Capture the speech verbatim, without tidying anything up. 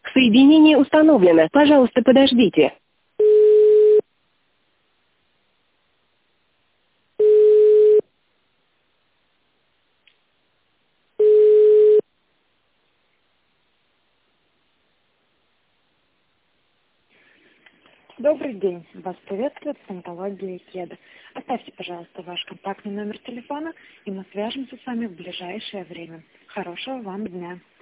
Соединение установлено. Пожалуйста, подождите. Добрый день. Вас приветствует стоматология Кеда. Оставьте, пожалуйста, ваш контактный номер телефона, и мы свяжемся с вами в ближайшее время. Хорошего вам дня.